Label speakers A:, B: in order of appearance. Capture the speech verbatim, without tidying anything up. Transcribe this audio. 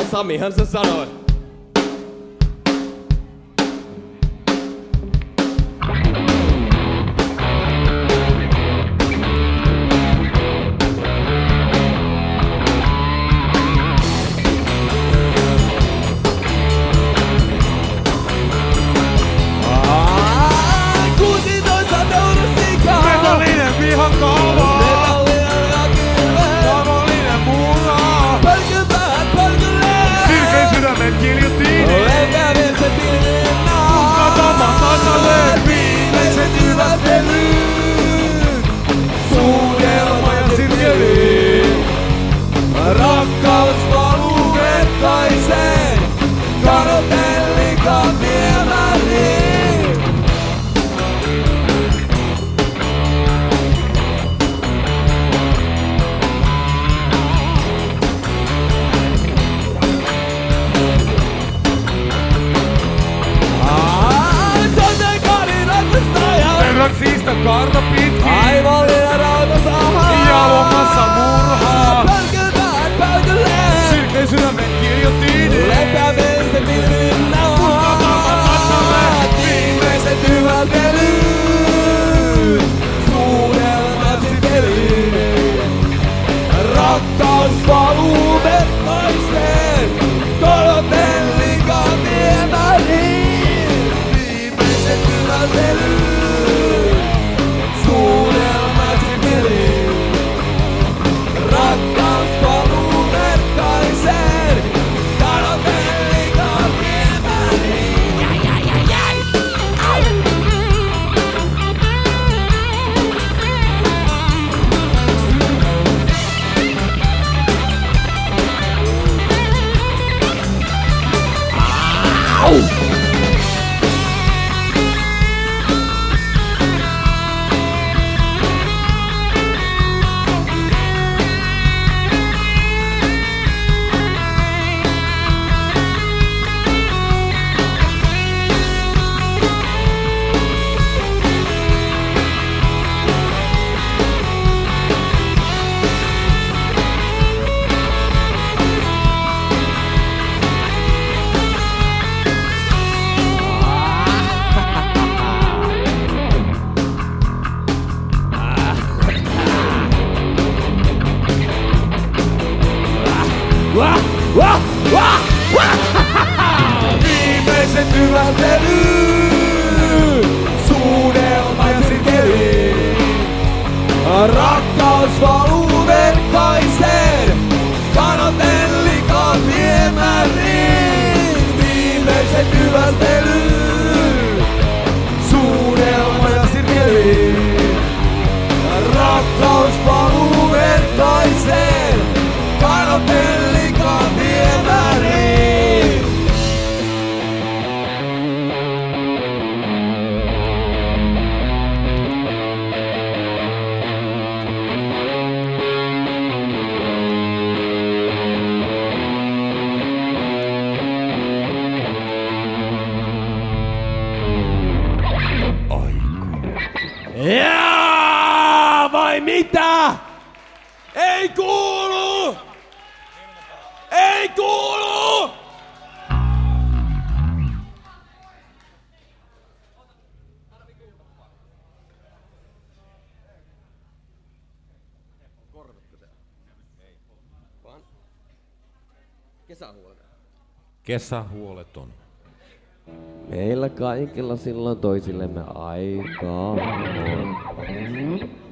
A: Samihan se sanoi.
B: Rakkaus valuu verkkaiseen, karotellikaan viemäriin. Soiten kaadin ratkustaja,
C: Verraksista karta pitkin,
B: aivollinen rautasaha.
C: ja lomassa murhaa. Sirkeen sydämen kirjoittiin.
B: Lepäveisten pilvin nauhat, viimeiset hyvältelyt, suudelmat sirkeliin. Rakkaus valuu verkkaiseen, tolotellikaan viemäriin. Viimeiset hyvältelyt, suudelmat sirkeliin. Rakkaus valuu verkkaiseen, talotellikaan viemäriin. Jäi, jäi, jäi, jäi. Au! Au! Wah, wah, wah, wah. Viimeiset hyvältelyt, suudelmat sirkeliin. Rakkaus valuu verkkaiseen, kanotellikaan viemäriin. Viimeiset hyvältelyt, suudelmat sirkeliin. Rakkaus valuu verkkaiseen, kanotellikaan viemäriin.
A: Jaa, vai mitä? Ei kuulu! Ei kuulu! Kesähuoleton.
C: Kesähuoleton.
B: Meillä kaikilla silloin toisillemme aikaa on.